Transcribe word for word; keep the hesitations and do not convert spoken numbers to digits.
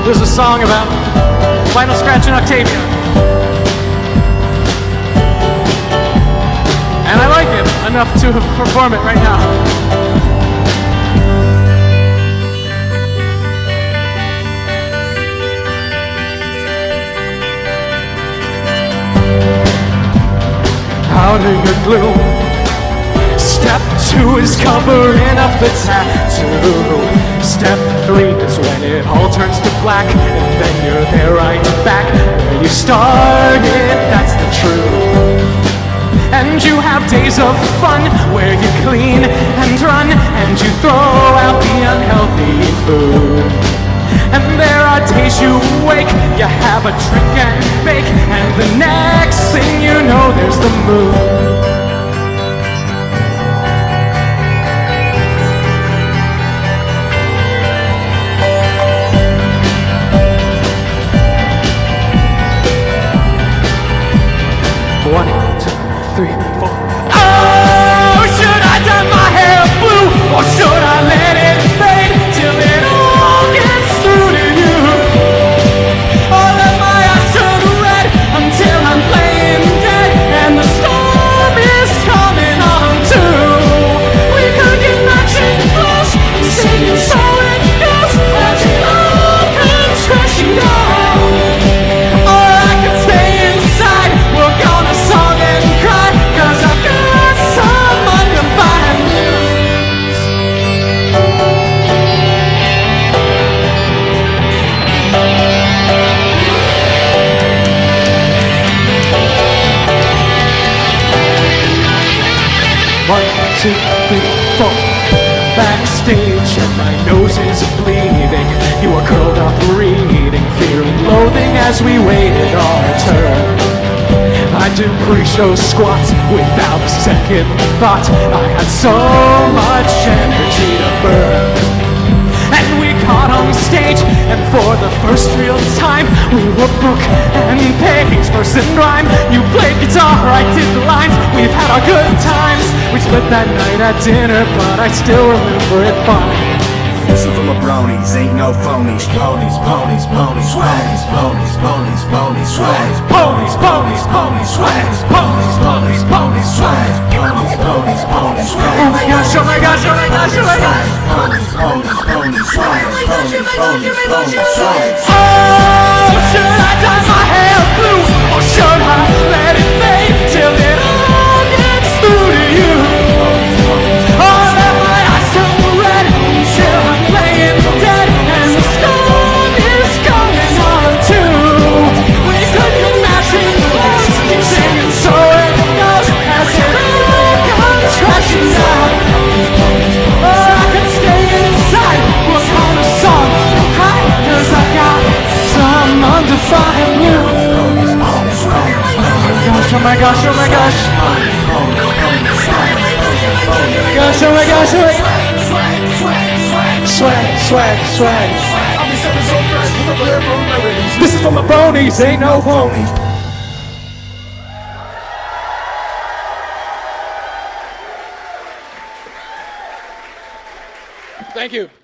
There's a song about Lionel Scratch and Octavia. And I like it enough to perform it right now. Powder your glue. Step two is covering up the tattoo. Step three is when it all turns to black, and then you're there right back where you started, that's the truth. And you have days of fun where you clean and run, and you throw out the unhealthy food. And there are days you wake, you have a drink and bake, and the next thing you know there's the moon. One, two, three, four. Oh, should I dye my hair blue, or should I let it fade till it all gets through to you? Or let my eyes turn red until I'm playing dead and the storm is coming on too? We could get matching close, singing so it goes as it all comes crashing down. Or I could stay inside, work on a song and cry, 'cause I've got some undefined news. One, two, three, four. Backstage and my nose is bleeding. You are curled up reading, fearing loathing as we waited our turn. I do pre-show squats without a second thought. I had so much energy to burn. And we got on stage, and for the first real time we were book and page, verse and rhyme. You played guitar, I did the lines. We've had our good times. We split that night at dinner, but I still remember it fine. Listen for my bronies, ain't no phonies. Ponies, ponies, ponies, ponies, ponies, ponies, ponies, swag. Ponies, ponies, ponies, swag. Ponies, ponies, ponies, swag. Ponies, ponies, ponies, swag. Oh my gosh, oh my gosh, oh my gosh, oh my gosh. Ponies, ponies, ponies, swag. Ponies, ponies, ponies, swag. Oh, should I dye my hair blue, or should I let it fade till it all gets through to you? Or let my eyes turn red till I'm playing dead and the storm is coming on too? We could get matching clothes, keep singing so it goes as it all comes crashing down. Or I could stay inside, work on a song and cry, 'cause I got some undefined news. Oh my gosh, oh my gosh, oh my gosh. Oh my gosh, oh my gosh. Swag, swag, swag. This is for my bronies, ain't no phony. Thank you.